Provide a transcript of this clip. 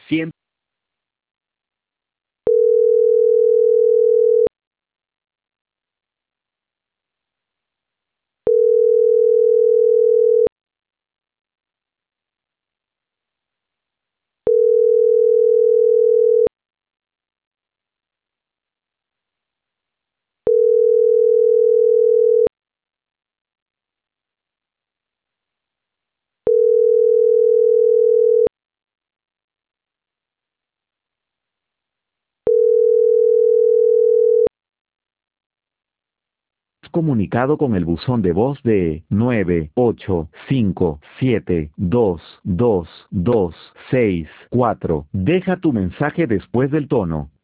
Siempre comunicado con el buzón de voz de 985722264. Deja tu mensaje después del tono.